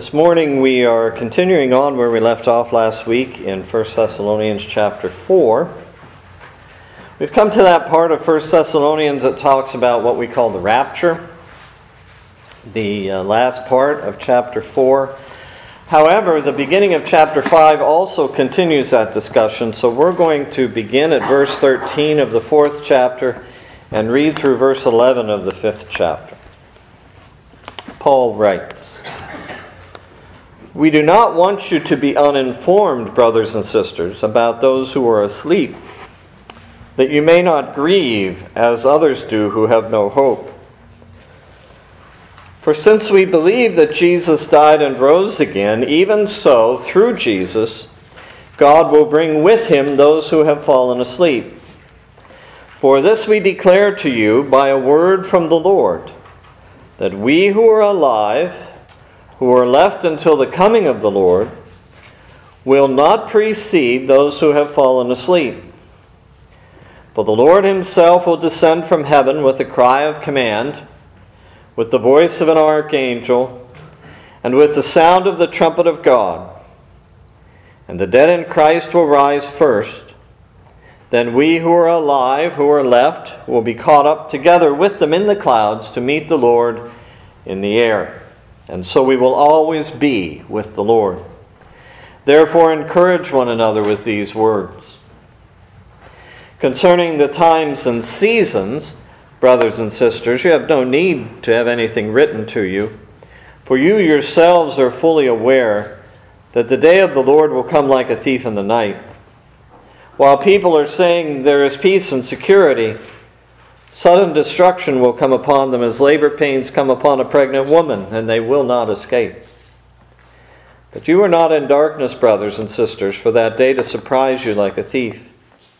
This morning we are continuing on where we left off last week in 1 Thessalonians chapter 4. We've come to that part of 1 Thessalonians that talks about what we call the rapture, the last part of chapter 4. However, the beginning of chapter 5 also continues that discussion, so we're going to begin at verse 13 of the 4th chapter and read through verse 11 of the 5th chapter. Paul writes, "We do not want you to be uninformed, brothers and sisters, about those who are asleep, that you may not grieve as others do who have no hope. For since we believe that Jesus died and rose again, even so, through Jesus, God will bring with him those who have fallen asleep. For this we declare to you by a word from the Lord, that we who are alive, who are left until the coming of the Lord, will not precede those who have fallen asleep. For the Lord himself will descend from heaven with a cry of command, with the voice of an archangel, and with the sound of the trumpet of God. And the dead in Christ will rise first. Then we who are alive, who are left, will be caught up together with them in the clouds to meet the Lord in the air. And so we will always be with the Lord. Therefore encourage one another with these words. Concerning the times and seasons, brothers and sisters, you have no need to have anything written to you, for you yourselves are fully aware that the day of the Lord will come like a thief in the night. While people are saying there is peace and security, sudden destruction will come upon them as labor pains come upon a pregnant woman, and they will not escape. But you are not in darkness, brothers and sisters, for that day to surprise you like a thief.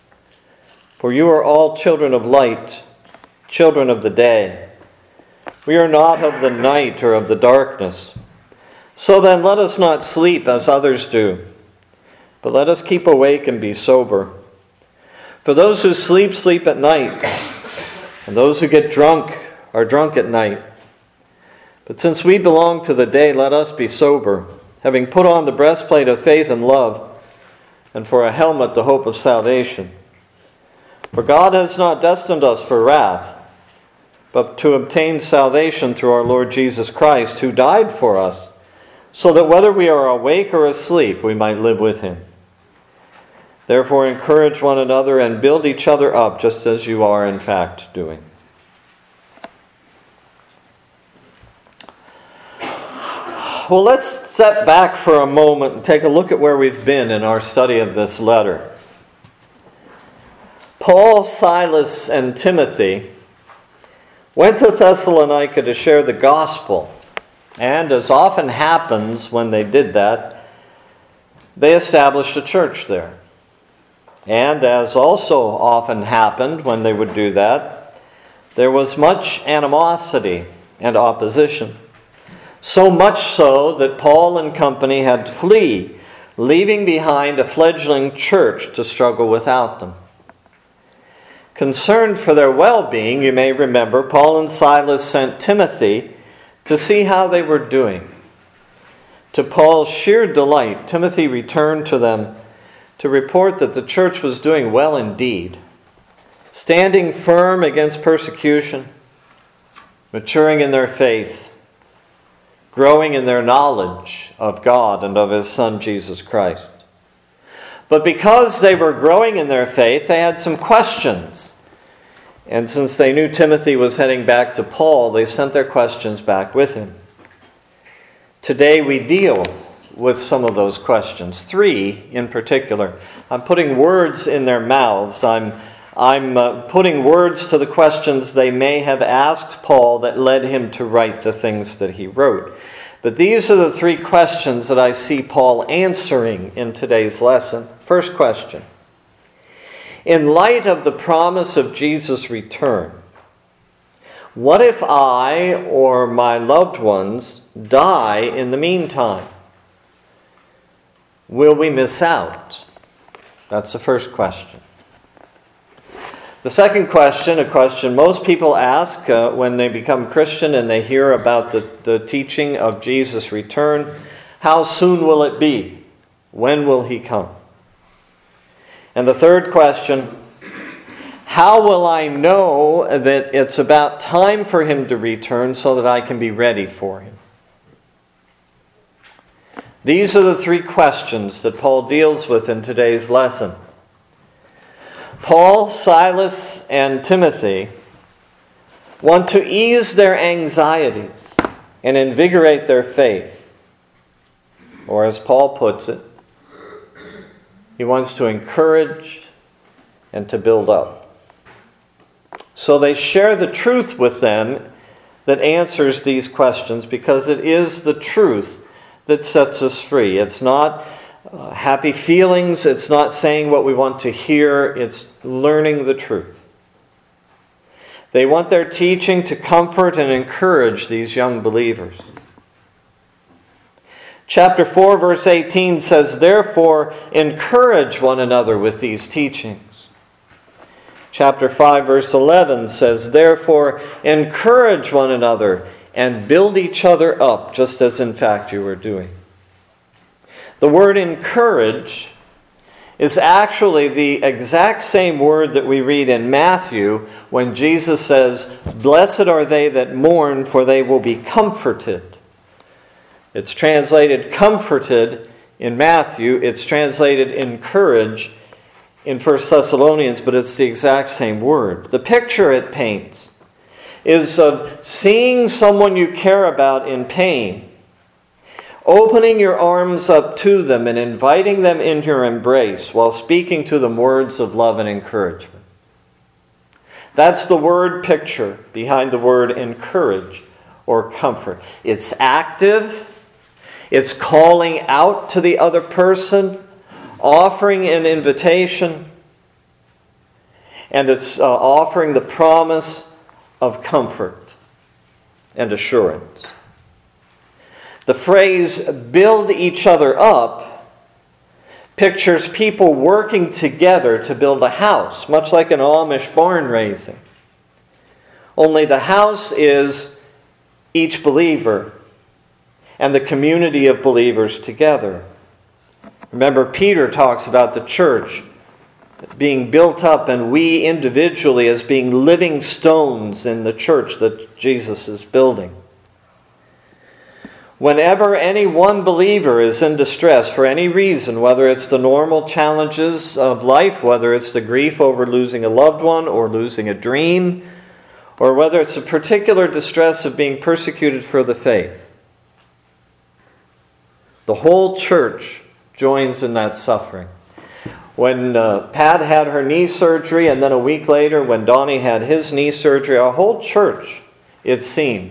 For you are all children of light, children of the day. We are not of the night or of the darkness. So then let us not sleep as others do, but let us keep awake and be sober. For those who sleep, sleep at night, and those who get drunk are drunk at night. But since we belong to the day, let us be sober, having put on the breastplate of faith and love, and for a helmet the hope of salvation. For God has not destined us for wrath, but to obtain salvation through our Lord Jesus Christ, who died for us, so that whether we are awake or asleep, we might live with him. Therefore encourage one another and build each other up, just as you are in fact doing." Well, let's step back for a moment and take a look at where we've been in our study of this letter. Paul, Silas, and Timothy went to Thessalonica to share the gospel. And as often happens when they did that, they established a church there. And as also often happened when they would do that, there was much animosity and opposition. So much so that Paul and company had to flee, leaving behind a fledgling church to struggle without them. Concerned for their well-being, you may remember, Paul and Silas sent Timothy to see how they were doing. To Paul's sheer delight, Timothy returned to them to report that the church was doing well indeed, standing firm against persecution, maturing in their faith, growing in their knowledge of God and of his Son, Jesus Christ. But because they were growing in their faith, they had some questions. And since they knew Timothy was heading back to Paul, they sent their questions back with him. Today we deal with some of those questions, 3 in particular. I'm putting words in their mouths. I'm putting words to the questions they may have asked Paul that led him to write the things that he wrote. But these are the 3 questions that I see Paul answering in today's lesson. First question: in light of the promise of Jesus' return, what if I or my loved ones die in the meantime? Will we miss out? That's the first question. The second question, a question most people ask when they become Christian and they hear about the teaching of Jesus' return, How soon will it be? When will he come? And the third question, how will I know that it's about time for him to return so that I can be ready for him? These are the three questions that Paul deals with in today's lesson. Paul, Silas, and Timothy want to ease their anxieties and invigorate their faith. Or as Paul puts it, he wants to encourage and to build up. So they share the truth with them that answers these questions, because it is the truth that sets us free. It's not happy feelings. It's not saying what we want to hear. It's learning the truth. They want their teaching to comfort and encourage these young believers. Chapter 4, verse 18 says, "Therefore, encourage one another with these teachings." Chapter 5, verse 11 says, "Therefore, encourage one another and build each other up, just as in fact you are doing." The word encourage is actually the exact same word that we read in Matthew when Jesus says, "Blessed are they that mourn, for they will be comforted." It's translated comforted in Matthew. It's translated encourage in 1 Thessalonians, but it's the exact same word. The picture it paints is of seeing someone you care about in pain, opening your arms up to them and inviting them into your embrace while speaking to them words of love and encouragement. That's the word picture behind the word encourage or comfort. It's active. It's calling out to the other person, offering an invitation, and it's offering the promise of comfort and assurance. The phrase "build each other up" pictures people working together to build a house, much like an Amish barn raising. Only the house is each believer and the community of believers together. Remember, Peter talks about the church being built up and we individually as being living stones in the church that Jesus is building. Whenever any one believer is in distress for any reason, whether it's the normal challenges of life, whether it's the grief over losing a loved one or losing a dream, or whether it's a particular distress of being persecuted for the faith, the whole church joins in that suffering. When Pat had her knee surgery, and then a week later when Donnie had his knee surgery, our whole church, it seemed,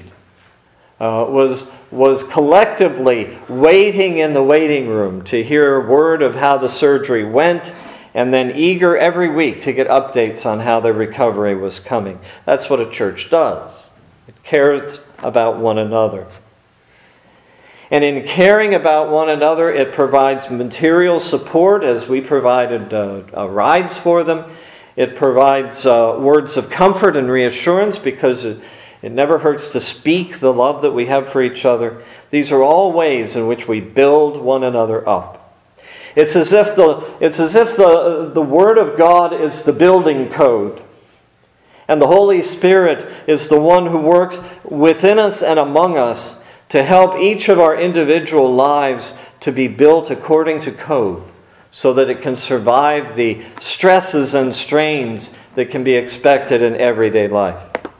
was collectively waiting in the waiting room to hear word of how the surgery went, and then eager every week to get updates on how their recovery was coming. That's what a church does. It cares about one another. And in caring about one another, it provides material support as we provided rides for them. It provides words of comfort and reassurance because it never hurts to speak the love that we have for each other. These are all ways in which we build one another up. It's as if the Word of God is the building code. And the Holy Spirit is the one who works within us and among us to help each of our individual lives to be built according to code so that it can survive the stresses and strains that can be expected in everyday life.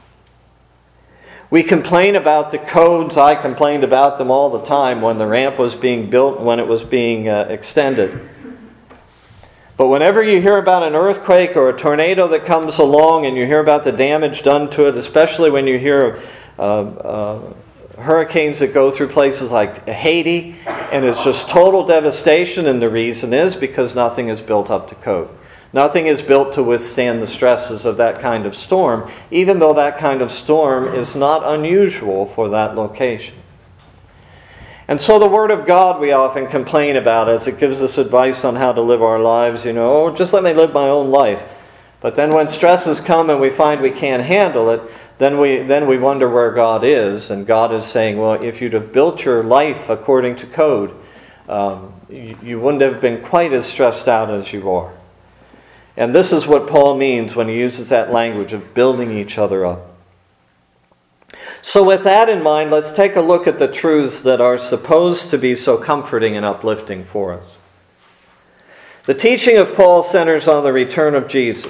We complain about the codes. I complained about them all the time when the ramp was being built, when it was being extended. But whenever you hear about an earthquake or a tornado that comes along and you hear about the damage done to it, especially when you hear of hurricanes that go through places like Haiti, and it's just total devastation, and the reason is because nothing is built up to code. Nothing is built to withstand the stresses of that kind of storm, even though that kind of storm is not unusual for that location. And so the Word of God we often complain about as it gives us advice on how to live our lives. Just let me live my own life. But then when stresses come and we find we can't handle it, then we wonder where God is, and God is saying, well, if you'd have built your life according to code, you wouldn't have been quite as stressed out as you are. And this is what Paul means when he uses that language of building each other up. So with that in mind, let's take a look at the truths that are supposed to be so comforting and uplifting for us. The teaching of Paul centers on the return of Jesus.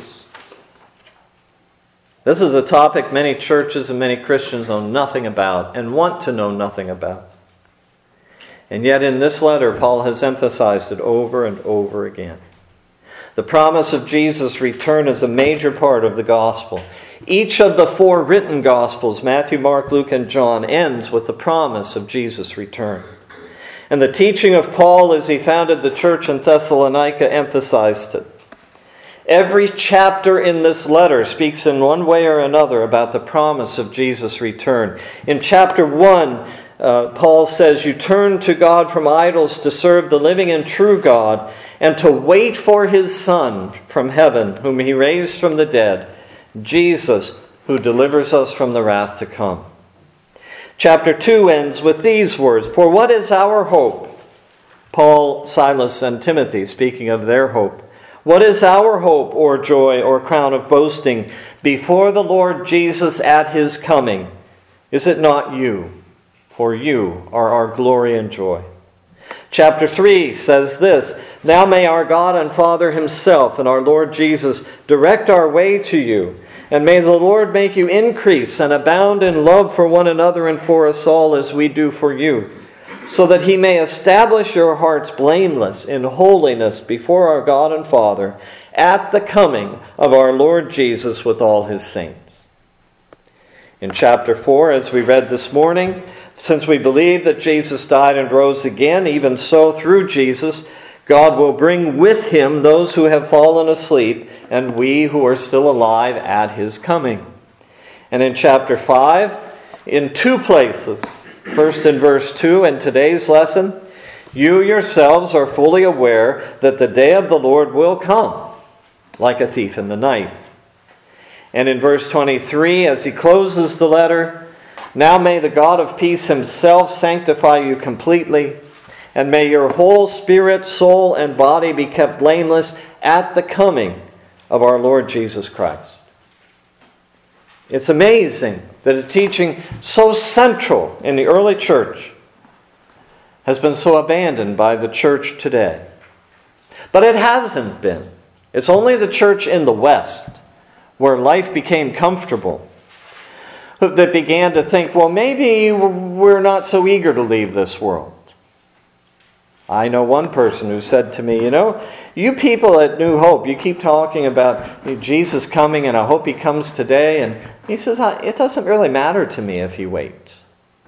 This is a topic many churches and many Christians know nothing about and want to know nothing about. And yet in this letter, Paul has emphasized it over and over again. The promise of Jesus' return is a major part of the gospel. Each of the 4 written gospels, Matthew, Mark, Luke, and John, ends with the promise of Jesus' return. And the teaching of Paul as he founded the church in Thessalonica emphasized it. Every chapter in this letter speaks in one way or another about the promise of Jesus' return. In chapter 1, Paul says, "You turn to God from idols to serve the living and true God, and to wait for His Son from heaven, whom He raised from the dead, Jesus, who delivers us from the wrath to come." Chapter 2 ends with these words, "For what is our hope?" Paul, Silas, and Timothy speaking of their hope. "What is our hope or joy or crown of boasting before the Lord Jesus at His coming? Is it not you? For you are our glory and joy." Chapter 3 says this, "Now may our God and Father Himself and our Lord Jesus direct our way to you, and may the Lord make you increase and abound in love for one another and for us all as we do for you, so that He may establish your hearts blameless in holiness before our God and Father at the coming of our Lord Jesus with all His saints." In chapter 4, as we read this morning, since we believe that Jesus died and rose again, even so through Jesus, God will bring with Him those who have fallen asleep, and we who are still alive at His coming. And in chapter 5, in 2 places, first in verse 2 in today's lesson, "You yourselves are fully aware that the day of the Lord will come, like a thief in the night." And in verse 23, as he closes the letter, "Now may the God of peace Himself sanctify you completely, and may your whole spirit, soul, and body be kept blameless at the coming of our Lord Jesus Christ." It's amazing that a teaching so central in the early church has been so abandoned by the church today. But it hasn't been. It's only the church in the West, where life became comfortable, that began to think, well, maybe we're not so eager to leave this world. I know one person who said to me, you people at New Hope, you keep talking about Jesus coming and I hope He comes today. And he says, it doesn't really matter to me if He waits.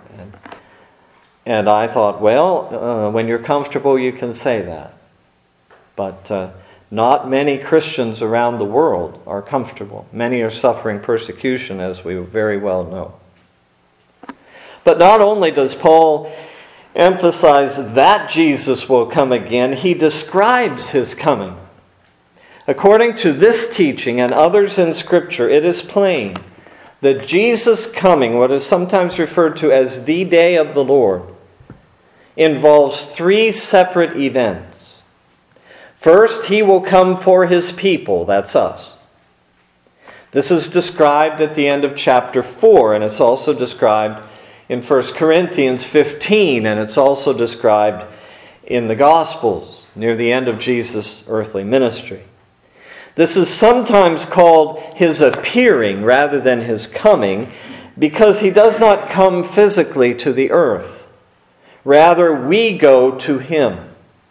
And I thought, well, when you're comfortable, you can say that. But not many Christians around the world are comfortable. Many are suffering persecution, as we very well know. But not only does Paul emphasize that Jesus will come again, he describes His coming. According to this teaching and others in Scripture, it is plain that Jesus' coming, what is sometimes referred to as the day of the Lord, involves 3 separate events. First, He will come for His people, that's us. This is described at the end of chapter 4, and it's also described in 1 Corinthians 15, and it's also described in the Gospels near the end of Jesus' earthly ministry. This is sometimes called His appearing rather than His coming, because He does not come physically to the earth. Rather, we go to Him.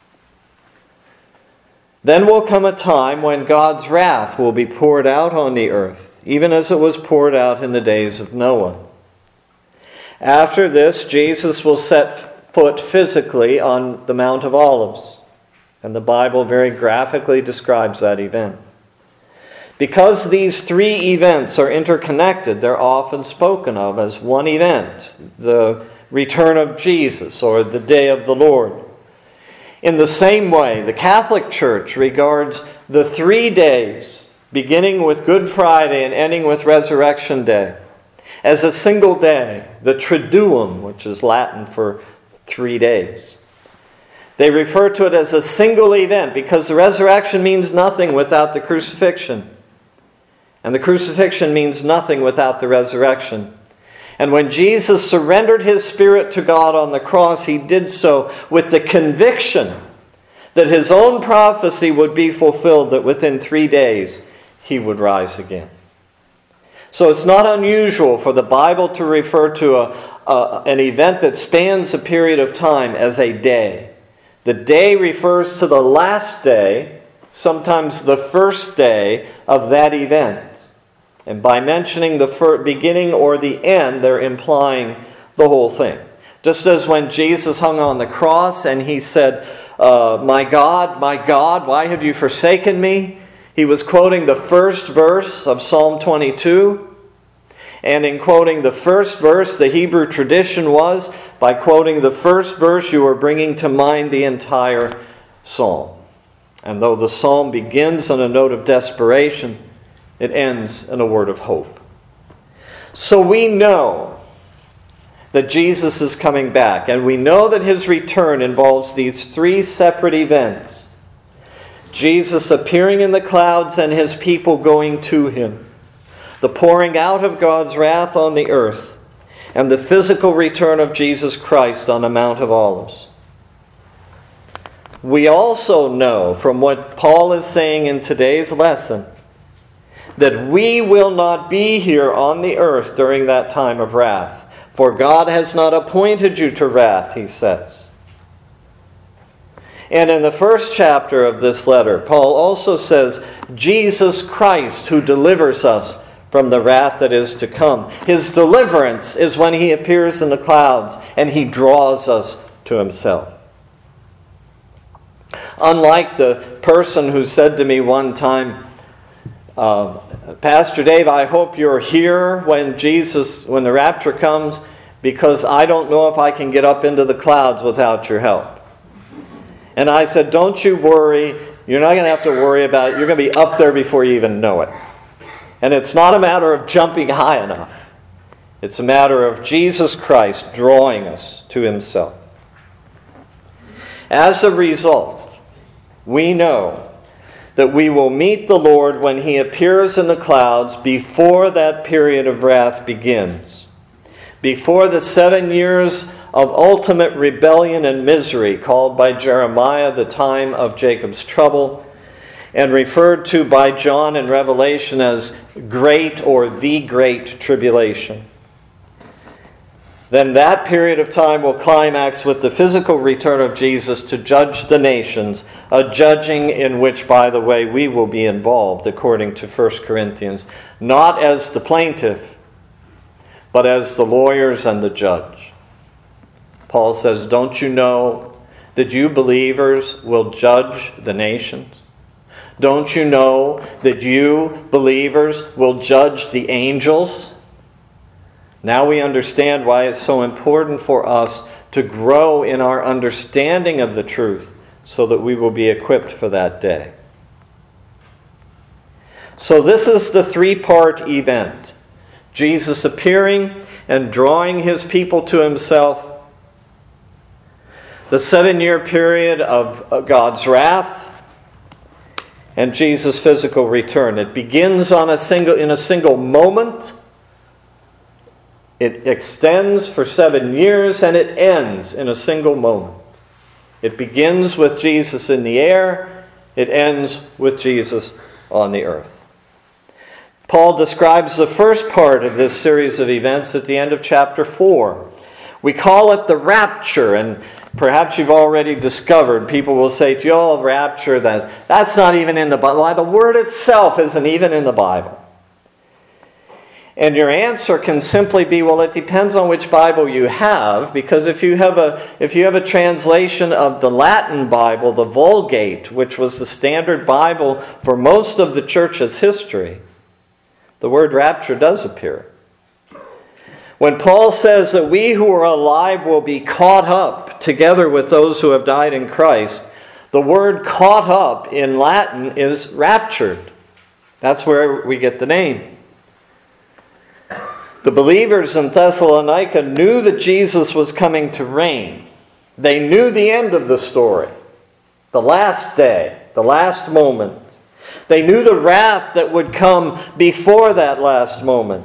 Then will come a time when God's wrath will be poured out on the earth, even as it was poured out in the days of Noah. After this, Jesus will set foot physically on the Mount of Olives, and the Bible very graphically describes that event. Because these 3 events are interconnected, they're often spoken of as one event, the return of Jesus or the day of the Lord. In the same way, the Catholic Church regards the 3 days, beginning with Good Friday and ending with Resurrection Day, as a single day, the Triduum, which is Latin for 3 days. They refer to it as a single event because the resurrection means nothing without the crucifixion. And the crucifixion means nothing without the resurrection. And when Jesus surrendered his spirit to God on the cross, he did so with the conviction that his own prophecy would be fulfilled, that within 3 days he would rise again. So it's not unusual for the Bible to refer to an event that spans a period of time as a day. The day refers to the last day, sometimes the first day of that event. And by mentioning the beginning or the end, they're implying the whole thing. Just as when Jesus hung on the cross and he said, my God, why have you forsaken me? He was quoting the first verse of Psalm 22. And in quoting the first verse, the Hebrew tradition was, by quoting the first verse, you were bringing to mind the entire psalm. And though the psalm begins on a note of desperation, it ends in a word of hope. So we know that Jesus is coming back, and we know that his return involves these 3 separate events. Jesus appearing in the clouds and his people going to him. The pouring out of God's wrath on the earth, and the physical return of Jesus Christ on the Mount of Olives. We also know from what Paul is saying in today's lesson that we will not be here on the earth during that time of wrath. For God has not appointed you to wrath, he says. And in the first chapter of this letter, Paul also says, Jesus Christ who delivers us from the wrath that is to come. His deliverance is when he appears in the clouds and he draws us to himself. Unlike the person who said to me one time, Pastor Dave, I hope you're here when the rapture comes, because I don't know if I can get up into the clouds without your help. And I said, don't you worry. You're not going to have to worry about it. You're going to be up there before you even know it. And it's not a matter of jumping high enough. It's a matter of Jesus Christ drawing us to himself. As a result, we know that we will meet the Lord when he appears in the clouds before that period of wrath begins. Before the 7 years of ultimate rebellion and misery, called by Jeremiah the time of Jacob's trouble, and referred to by John in Revelation as great or the great tribulation. Then that period of time will climax with the physical return of Jesus to judge the nations, a judging in which, by the way, we will be involved, according to 1 Corinthians, not as the plaintiff, but as the lawyers and the judge. Paul says, don't you know that you believers will judge the nations? Don't you know that you believers will judge the angels? Now we understand why it's so important for us to grow in our understanding of the truth so that we will be equipped for that day. So this is the 3-part event. Jesus appearing and drawing his people to himself. The 7-year period of God's wrath. And Jesus' physical return. It begins in a single moment. It extends for 7 years, and it ends in a single moment. It begins with Jesus in the air. It ends with Jesus on the earth. Paul describes the first part of this series of events at the end of chapter 4. We call it the rapture, and perhaps you've already discovered, people will say to you, oh, rapture, that's not even in the Bible. Why, the word itself isn't even in the Bible. And your answer can simply be, well, it depends on which Bible you have, because if you have a translation of the Latin Bible, the Vulgate, which was the standard Bible for most of the church's history, the word rapture does appear. When Paul says that we who are alive will be caught up together with those who have died in Christ, the word caught up in Latin is raptured. That's where we get the name. The believers in Thessalonica knew that Jesus was coming to reign. They knew the end of the story, the last day, the last moment. They knew the wrath that would come before that last moment.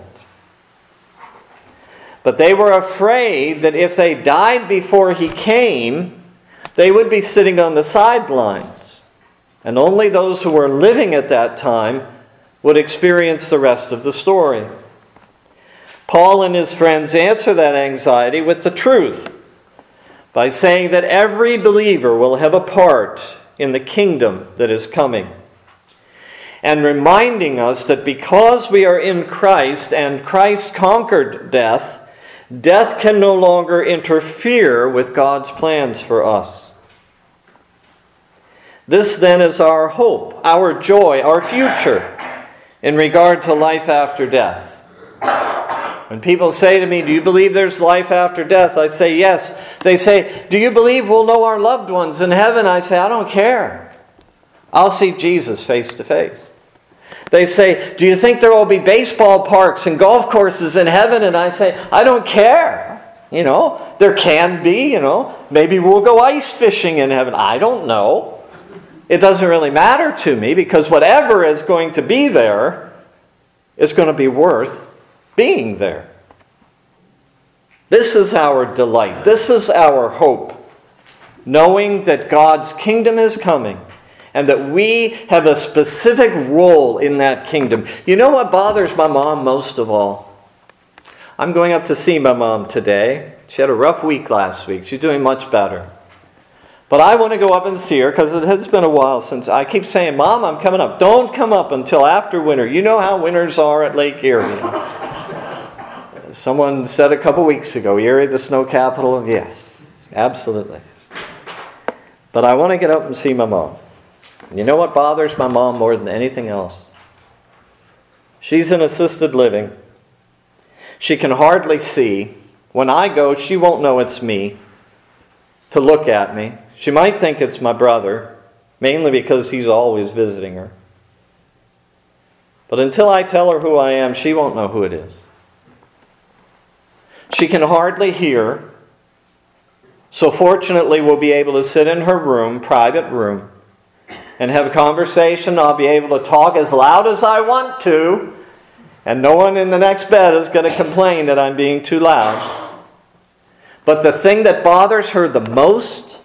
But they were afraid that if they died before he came, they would be sitting on the sidelines. And only those who were living at that time would experience the rest of the story. Paul and his friends answer that anxiety with the truth by saying that every believer will have a part in the kingdom that is coming. And reminding us that because we are in Christ and Christ conquered death, death can no longer interfere with God's plans for us. This then is our hope, our joy, our future in regard to life after death. When people say to me, "Do you believe there's life after death?" I say, yes. They say, "Do you believe we'll know our loved ones in heaven?" I say, "I don't care. I'll see Jesus face to face." They say, "Do you think there will be baseball parks and golf courses in heaven?" And I say, "I don't care. There can be, maybe we'll go ice fishing in heaven. I don't know. It doesn't really matter to me because whatever is going to be there is going to be worth being there." This is our delight. This is our hope. Knowing that God's kingdom is coming and that we have a specific role in that kingdom. You know what bothers my mom most of all? I'm going up to see my mom today. She had a rough week last week. She's doing much better. But I want to go up and see her because it has been a while since I keep saying, "Mom, I'm coming up." Don't come up until after winter. You know how winters are at Lake Erie. Someone said a couple weeks ago, Erie, the snow capital. Yes, absolutely. But I want to get up and see my mom. You know what bothers my mom more than anything else? She's in assisted living. She can hardly see. When I go, she won't know it's me to look at me. She might think it's my brother, mainly because he's always visiting her. But until I tell her who I am, she won't know who it is. She can hardly hear. So fortunately, we'll be able to sit in her room, private room, and have a conversation. I'll be able to talk as loud as I want to, and no one in the next bed is going to complain that I'm being too loud. But the thing that bothers her the most,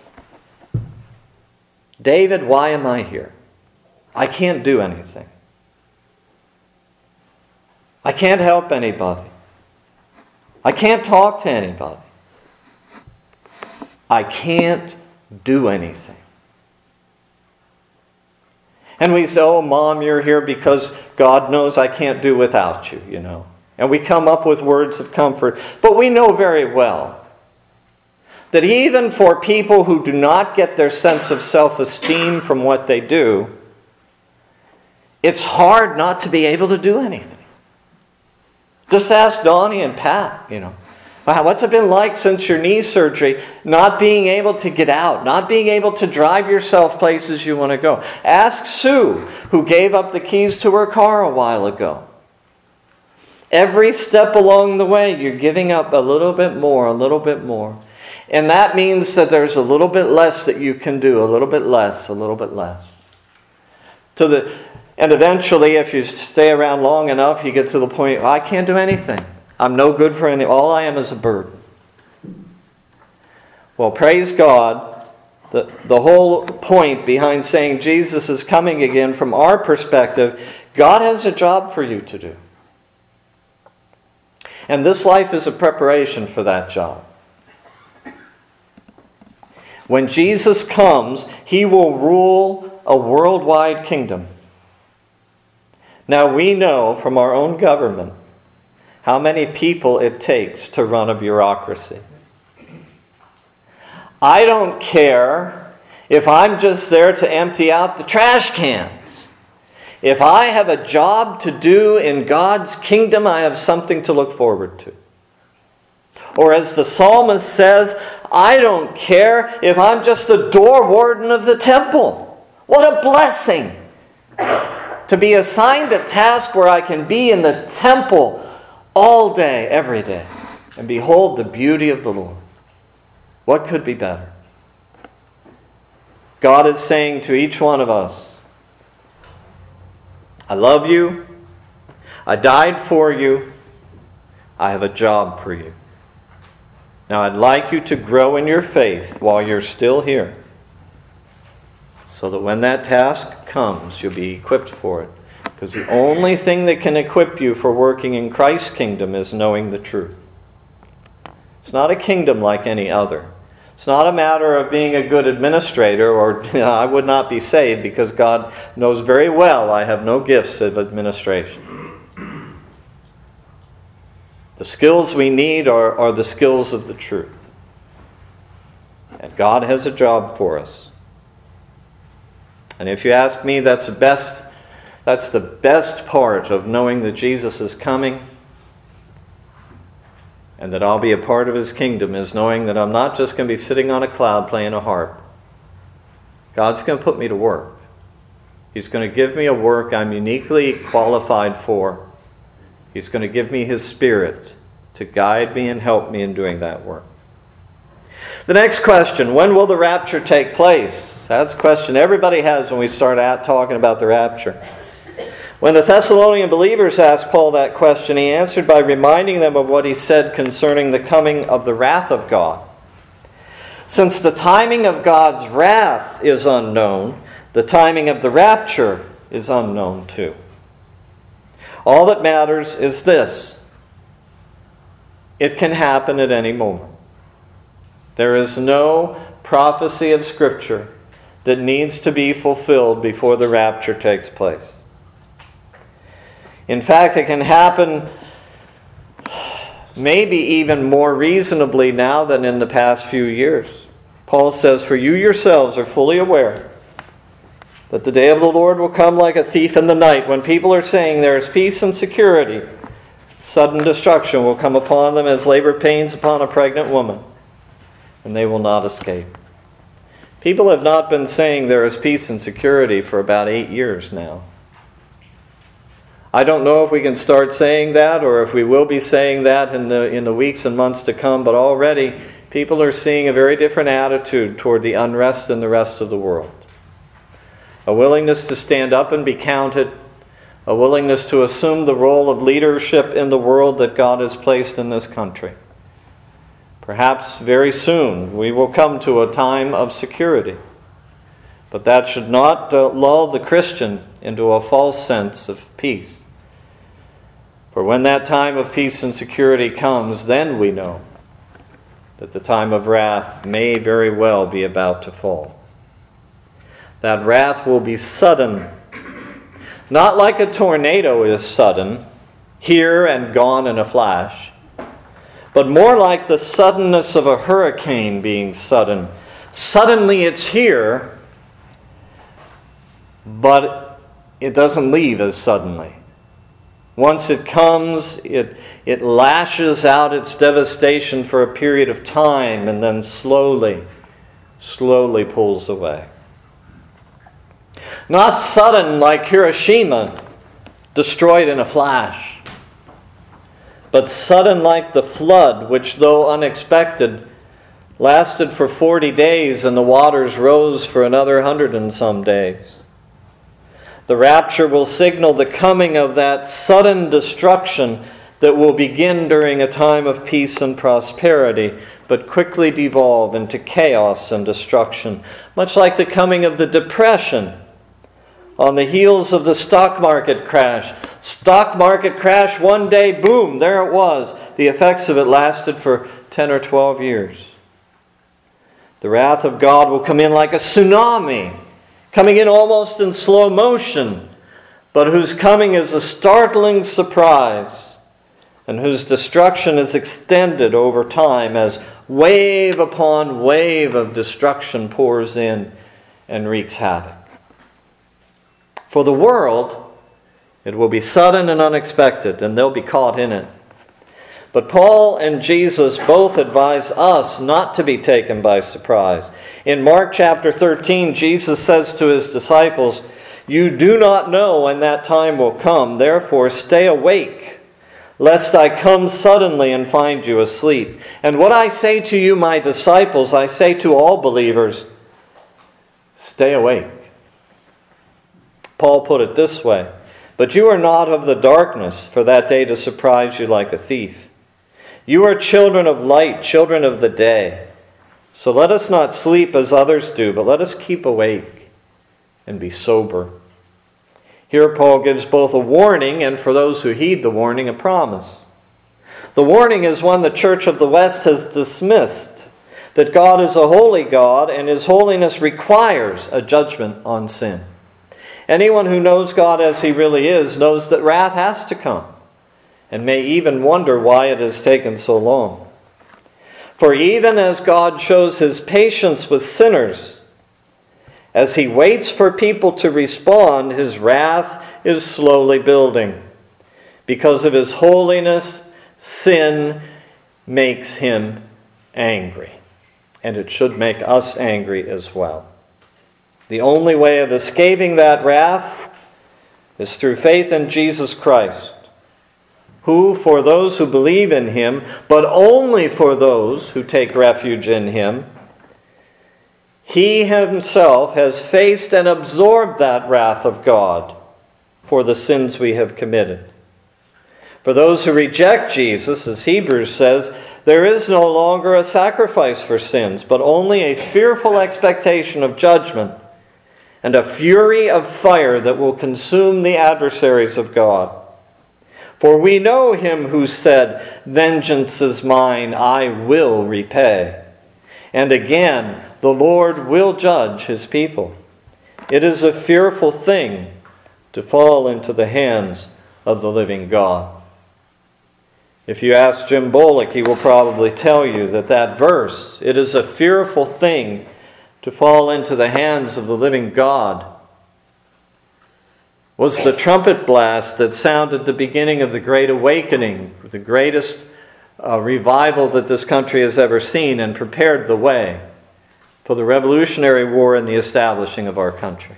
"David, why am I here? I can't do anything. I can't help anybody. I can't talk to anybody. I can't do anything." And we say, "Oh, Mom, you're here because God knows I can't do without you, And we come up with words of comfort. But we know very well that even for people who do not get their sense of self-esteem from what they do, it's hard not to be able to do anything. Just ask Donnie and Pat, Wow, what's it been like since your knee surgery, not being able to get out, not being able to drive yourself places you want to go? Ask Sue, who gave up the keys to her car a while ago. Every step along the way, you're giving up a little bit more, a little bit more. And that means that there's a little bit less that you can do, a little bit less, a little bit less. And eventually, if you stay around long enough, you get to the point, I can't do anything. I'm no good for any. All I am is a burden. Well, praise God. The whole point behind saying Jesus is coming again, from our perspective, God has a job for you to do. And this life is a preparation for that job. When Jesus comes, He will rule a worldwide kingdom. Now we know from our own government how many people it takes to run a bureaucracy. I don't care if I'm just there to empty out the trash cans. If I have a job to do in God's kingdom, I have something to look forward to. Or as the psalmist says, I don't care if I'm just a door warden of the temple. What a blessing to be assigned a task where I can be in the temple all day, every day, and behold the beauty of the Lord. What could be better? God is saying to each one of us, I love you. I died for you. I have a job for you. Now I'd like you to grow in your faith while you're still here, so that when that task comes, you'll be equipped for it. Because the only thing that can equip you for working in Christ's kingdom is knowing the truth. It's not a kingdom like any other. It's not a matter of being a good administrator or I would not be saved, because God knows very well I have no gifts of administration. The skills we need are the skills of the truth. And God has a job for us. And if you ask me, that's the best part of knowing that Jesus is coming and that I'll be a part of His kingdom, is knowing that I'm not just going to be sitting on a cloud playing a harp. God's going to put me to work. He's going to give me a work I'm uniquely qualified for. He's going to give me His Spirit to guide me and help me in doing that work. The next question, when will the rapture take place? That's a question everybody has when we start out talking about the rapture. When the Thessalonian believers asked Paul that question, he answered by reminding them of what he said concerning the coming of the wrath of God. Since the timing of God's wrath is unknown, the timing of the rapture is unknown too. All that matters is this: it can happen at any moment. There is no prophecy of Scripture that needs to be fulfilled before the rapture takes place. In fact, it can happen maybe even more reasonably now than in the past few years. Paul says, "For you yourselves are fully aware that the day of the Lord will come like a thief in the night, when people are saying there is peace and security. Sudden destruction will come upon them as labor pains upon a pregnant woman, and they will not escape." People have not been saying there is peace and security for about 8 years now. I don't know if we can start saying that or if we will be saying that in the weeks and months to come, but already people are seeing a very different attitude toward the unrest in the rest of the world. A willingness to stand up and be counted, a willingness to assume the role of leadership in the world that God has placed in this country. Perhaps very soon we will come to a time of security. But that should not lull the Christian into a false sense of peace. For when that time of peace and security comes, then we know that the time of wrath may very well be about to fall. That wrath will be sudden. Not like a tornado is sudden, here and gone in a flash, but more like the suddenness of a hurricane being sudden. Suddenly it's here, but it doesn't leave as suddenly. Once it comes, it lashes out its devastation for a period of time and then slowly pulls away. Not sudden like Hiroshima, destroyed in a flash, but sudden like the flood, which, though unexpected, lasted for 40 days and the waters rose for another 100 and some days. The rapture will signal the coming of that sudden destruction that will begin during a time of peace and prosperity, but quickly devolve into chaos and destruction, much like the coming of the Depression on the heels of the stock market crash. Stock market crash, one day, boom, there it was. The effects of it lasted for 10 or 12 years. The wrath of God will come in like a tsunami, coming in almost in slow motion, but whose coming is a startling surprise, and whose destruction is extended over time as wave upon wave of destruction pours in and wreaks havoc. For the world, it will be sudden and unexpected, and they'll be caught in it. But Paul and Jesus both advise us not to be taken by surprise. In Mark chapter 13, Jesus says to His disciples, "You do not know when that time will come, therefore stay awake, lest I come suddenly and find you asleep. And what I say to you, my disciples, I say to all believers, stay awake. Paul put it this way, but you are not of the darkness for that day to surprise you like a thief. You are children of light, children of the day. So let us not sleep as others do, but let us keep awake and be sober. Here Paul gives both a warning and, for those who heed the warning, a promise. The warning is one the Church of the West has dismissed, that God is a holy God and His holiness requires a judgment on sin. Anyone who knows God as He really is knows that wrath has to come and may even wonder why it has taken so long. For even as God shows His patience with sinners, as He waits for people to respond, His wrath is slowly building. Because of His holiness, sin makes Him angry. And it should make us angry as well. The only way of escaping that wrath is through faith in Jesus Christ, who, for those who believe in Him, but only for those who take refuge in Him, He Himself has faced and absorbed that wrath of God for the sins we have committed. For those who reject Jesus, as Hebrews says, there is no longer a sacrifice for sins, but only a fearful expectation of judgment and a fury of fire that will consume the adversaries of God. For we know Him who said, "Vengeance is mine, I will repay." And again, the Lord will judge His people. It is a fearful thing to fall into the hands of the living God. If you ask Jim Bullock, he will probably tell you that verse, "It is a fearful thing to fall into the hands of the living God," was the trumpet blast that sounded the beginning of the Great Awakening, the greatest revival that this country has ever seen, and prepared the way for the Revolutionary War and the establishing of our country.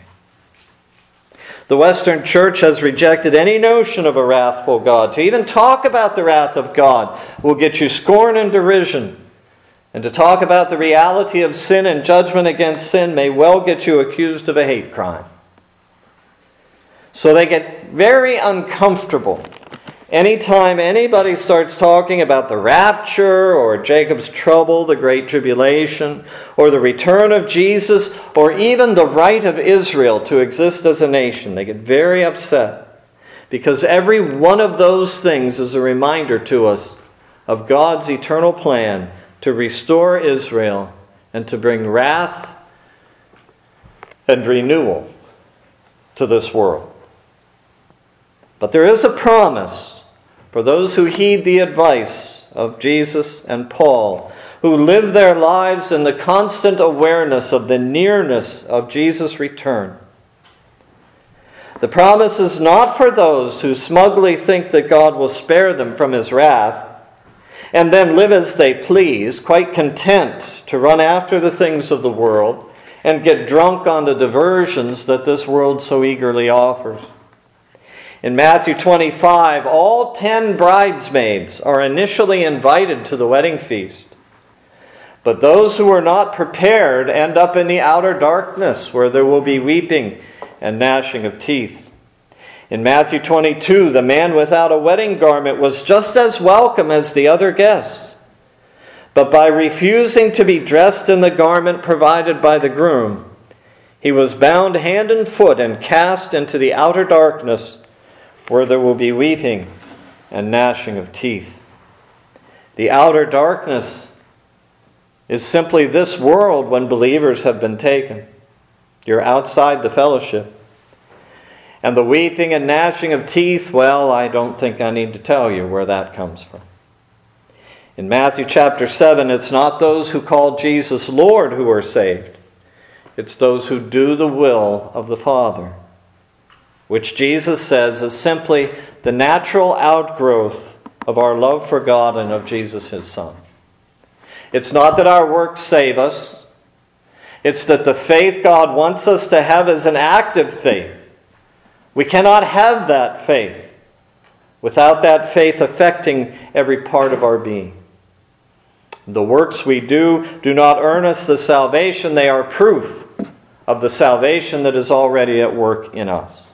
The Western Church has rejected any notion of a wrathful God. To even talk about the wrath of God will get you scorn and derision. And to talk about the reality of sin and judgment against sin may well get you accused of a hate crime. So they get very uncomfortable anytime anybody starts talking about the rapture or Jacob's trouble, the Great Tribulation, or the return of Jesus, or even the right of Israel to exist as a nation. They get very upset because every one of those things is a reminder to us of God's eternal plan to restore Israel and to bring wrath and renewal to this world. But there is a promise for those who heed the advice of Jesus and Paul, who live their lives in the constant awareness of the nearness of Jesus' return. The promise is not for those who smugly think that God will spare them from His wrath and then live as they please, quite content to run after the things of the world and get drunk on the diversions that this world so eagerly offers. In Matthew 25, all 10 bridesmaids are initially invited to the wedding feast. But those who are not prepared end up in the outer darkness, where there will be weeping and gnashing of teeth. In Matthew 22, the man without a wedding garment was just as welcome as the other guests. But by refusing to be dressed in the garment provided by the groom, he was bound hand and foot and cast into the outer darkness, where there will be weeping and gnashing of teeth. The outer darkness is simply this world when believers have been taken. You're outside the fellowship. And the weeping and gnashing of teeth, well, I don't think I need to tell you where that comes from. In Matthew chapter 7, it's not those who call Jesus Lord who are saved. It's those who do the will of the Father, which Jesus says is simply the natural outgrowth of our love for God and of Jesus, His Son. It's not that our works save us. It's that the faith God wants us to have is an active faith. We cannot have that faith without that faith affecting every part of our being. The works we do not earn us the salvation. They are proof of the salvation that is already at work in us.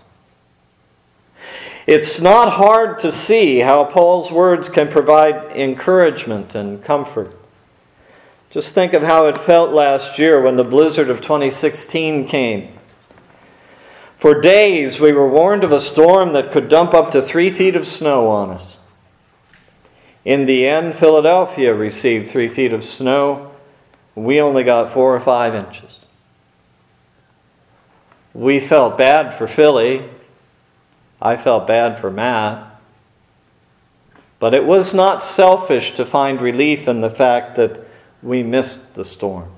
It's not hard to see how Paul's words can provide encouragement and comfort. Just think of how it felt last year when the blizzard of 2016 came. For days we were warned of a storm that could dump up to 3 feet of snow on us. In the end, Philadelphia received 3 feet of snow. We only got 4 or 5 inches. We felt bad for Philly. I felt bad for Matt. But it was not selfish to find relief in the fact that we missed the storm.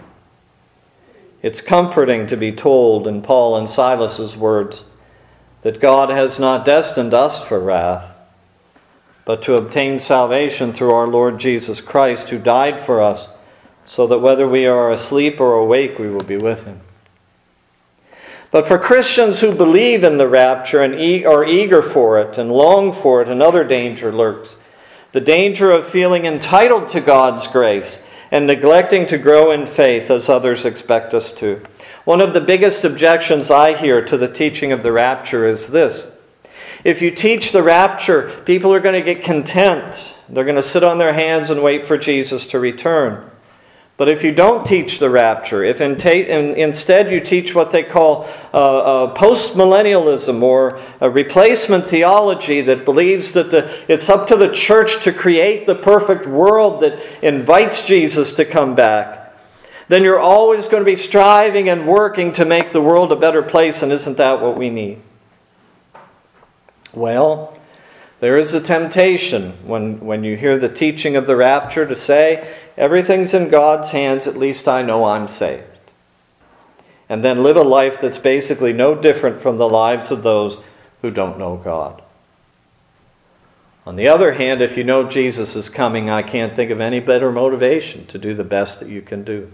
It's comforting to be told in Paul and Silas's words that God has not destined us for wrath, but to obtain salvation through our Lord Jesus Christ, who died for us, so that whether we are asleep or awake, we will be with Him. But for Christians who believe in the rapture and are eager for it and long for it, another danger lurks. The danger of feeling entitled to God's grace and neglecting to grow in faith as others expect us to. One of the biggest objections I hear to the teaching of the rapture is this. If you teach the rapture, people are going to get content. They're going to sit on their hands and wait for Jesus to return. But if you don't teach the rapture, if instead you teach what they call post-millennialism or a replacement theology that believes that it's up to the church to create the perfect world that invites Jesus to come back, then you're always going to be striving and working to make the world a better place, and isn't that what we need? Well, there is a temptation when you hear the teaching of the rapture to say, everything's in God's hands, at least I know I'm saved. And then live a life that's basically no different from the lives of those who don't know God. On the other hand, if you know Jesus is coming, I can't think of any better motivation to do the best that you can do.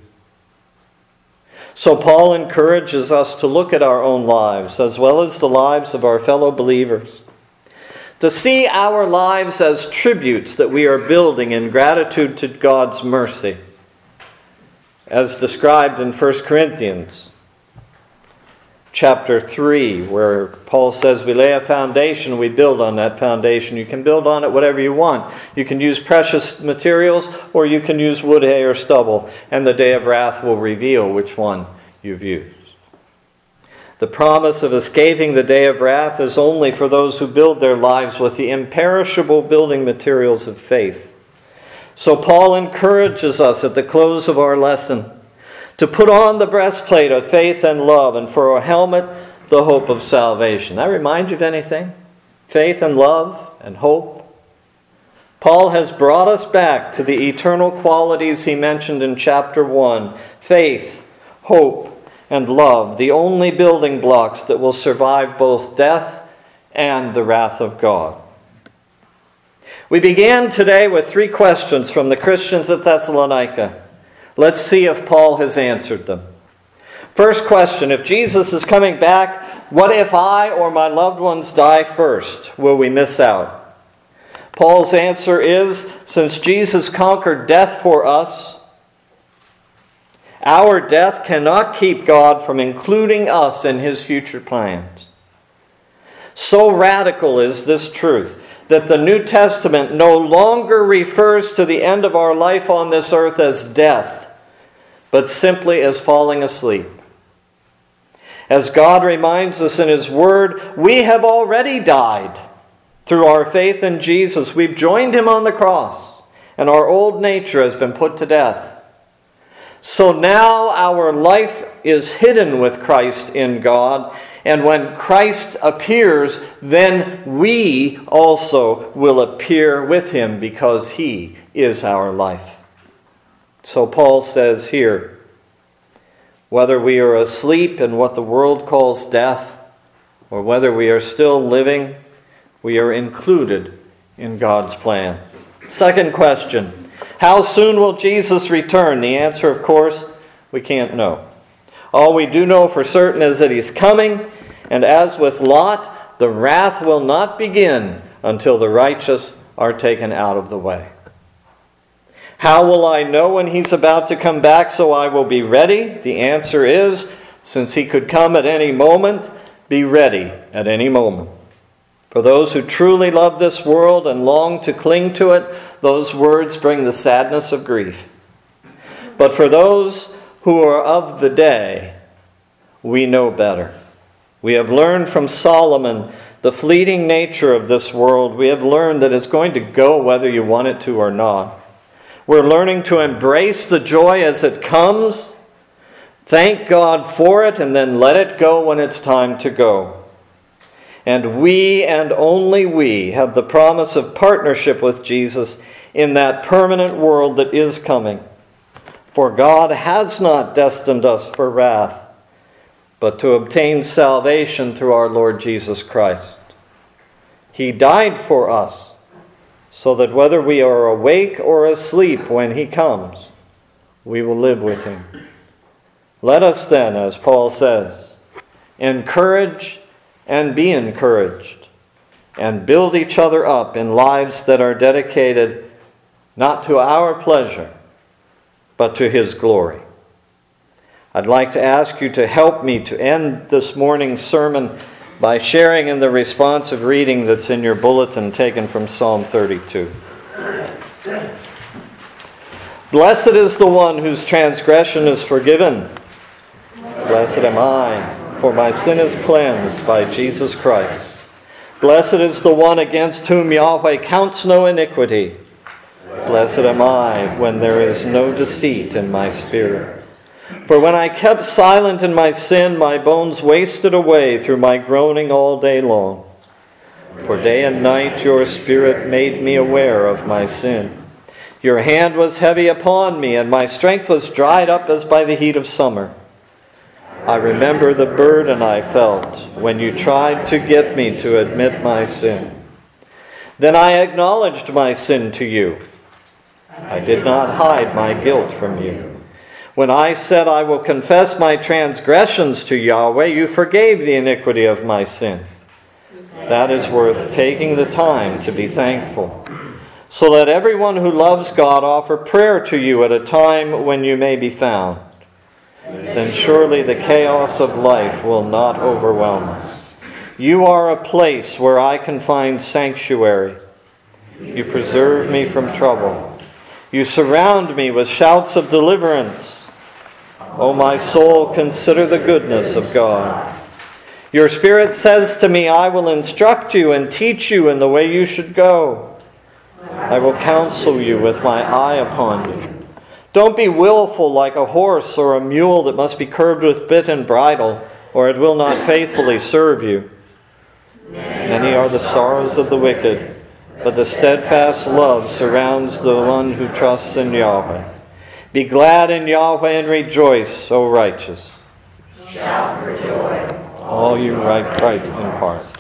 So Paul encourages us to look at our own lives as well as the lives of our fellow believers, to see our lives as tributes that we are building in gratitude to God's mercy, as described in 1 Corinthians chapter 3, where Paul says we lay a foundation, we build on that foundation. You can build on it whatever you want. You can use precious materials, or you can use wood, hay, or stubble, and the day of wrath will reveal which one you've used. The promise of escaping the day of wrath is only for those who build their lives with the imperishable building materials of faith. So Paul encourages us at the close of our lesson to put on the breastplate of faith and love, and for a helmet, the hope of salvation. That remind you of anything? Faith and love and hope. Paul has brought us back to the eternal qualities he mentioned in chapter 1. Faith, hope, and love, the only building blocks that will survive both death and the wrath of God. We began today with 3 questions from the Christians at Thessalonica. Let's see if Paul has answered them. First question, if Jesus is coming back, what if I or my loved ones die first? Will we miss out? Paul's answer is, since Jesus conquered death for us, our death cannot keep God from including us in His future plans. So radical is this truth that the New Testament no longer refers to the end of our life on this earth as death, but simply as falling asleep. As God reminds us in His Word, we have already died through our faith in Jesus. We've joined Him on the cross, and our old nature has been put to death. So now our life is hidden with Christ in God, and when Christ appears, then we also will appear with Him because He is our life. So Paul says here, whether we are asleep in what the world calls death, or whether we are still living, we are included in God's plan. Second question. How soon will Jesus return? The answer, of course, we can't know. All we do know for certain is that He's coming, and as with Lot, the wrath will not begin until the righteous are taken out of the way. How will I know when he's about to come back so I will be ready? The answer is, since he could come at any moment, be ready at any moment. For those who truly love this world and long to cling to it, those words bring the sadness of grief. But for those who are of the day, we know better. We have learned from Solomon the fleeting nature of this world. We have learned that it's going to go whether you want it to or not. We're learning to embrace the joy as it comes, thank God for it, and then let it go when it's time to go. And we, and only we, have the promise of partnership with Jesus in that permanent world that is coming. For God has not destined us for wrath, but to obtain salvation through our Lord Jesus Christ. He died for us, so that whether we are awake or asleep when he comes, we will live with him. Let us then, as Paul says, encourage and be encouraged, and build each other up in lives that are dedicated not to our pleasure, but to his glory. I'd like to ask you to help me to end this morning's sermon by sharing in the responsive reading that's in your bulletin taken from Psalm 32. Blessed is the one whose transgression is forgiven. Blessed am I, for my sin is cleansed by Jesus Christ. Blessed is the one against whom Yahweh counts no iniquity. Blessed am I when there is no deceit in my spirit. For when I kept silent in my sin, my bones wasted away through my groaning all day long. For day and night your Spirit made me aware of my sin. Your hand was heavy upon me, and my strength was dried up as by the heat of summer. I remember the burden I felt when you tried to get me to admit my sin. Then I acknowledged my sin to you. I did not hide my guilt from you. When I said I will confess my transgressions to Yahweh, you forgave the iniquity of my sin. That is worth taking the time to be thankful. So let everyone who loves God offer prayer to you at a time when you may be found. Then surely the chaos of life will not overwhelm us. You are a place where I can find sanctuary. You preserve me from trouble. You surround me with shouts of deliverance. O my soul, consider the goodness of God. Your Spirit says to me, I will instruct you and teach you in the way you should go. I will counsel you with my eye upon you. Don't be willful like a horse or a mule that must be curbed with bit and bridle, or it will not faithfully serve you. Many are the sorrows of the wicked, but the steadfast love surrounds the one who trusts in Yahweh. Be glad in Yahweh and rejoice, O righteous. Shout for joy, all you right in heart.